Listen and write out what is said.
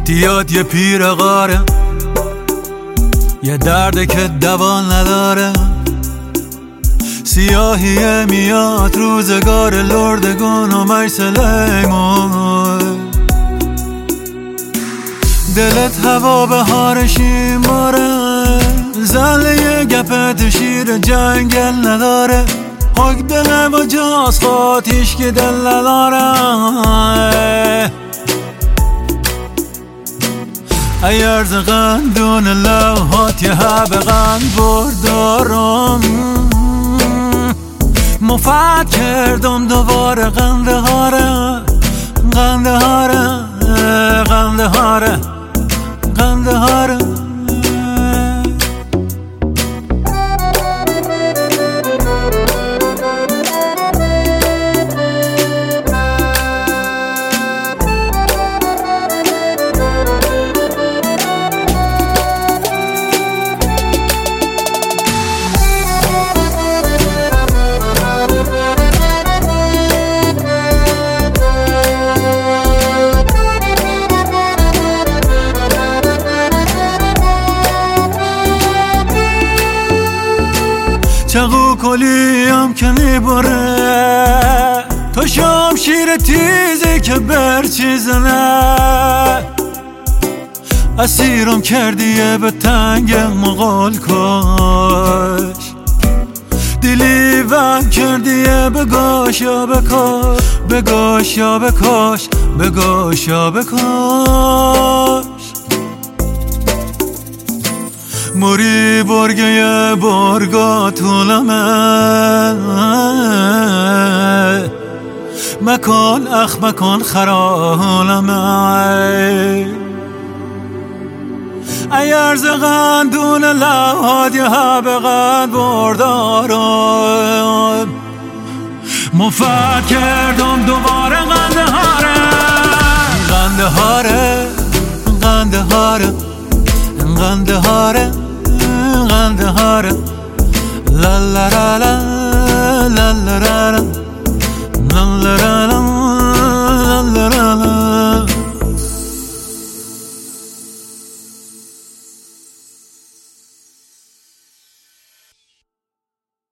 دیاد یه پیر غاره، یه درده که دوان نداره. سیاهیه میاد روزگار لردگان و مای سلیمان. دلت هوا بهار شیماره، زله یه گپت شیر جنگل نداره. حق دل و جاز خاتیش که دل نداره. ایرز قندون لوحات یه حب قند بردارم. مفت کردم دوباره قنده هاره، قنده هاره، قنده هاره، قنده هاره. چقو کلیم که میبره، تو شمشیر تیزی که برچیزنه. اسیرم کردیه به تنگ مغال کش، دلی ون کردیه بگاش یا بکش، بگاش یا بکش، بگاش یا بکش. موری برگه برگا طولمه، مکان اخ مکان خرالمه. ایرز قندون لوحات یه حب قند بردارم. مفت کردم دوباره قنده هاره، قنده هاره، قنده هاره، قنده هاره، قنده هاره. لا لا لا لا لا لا لا.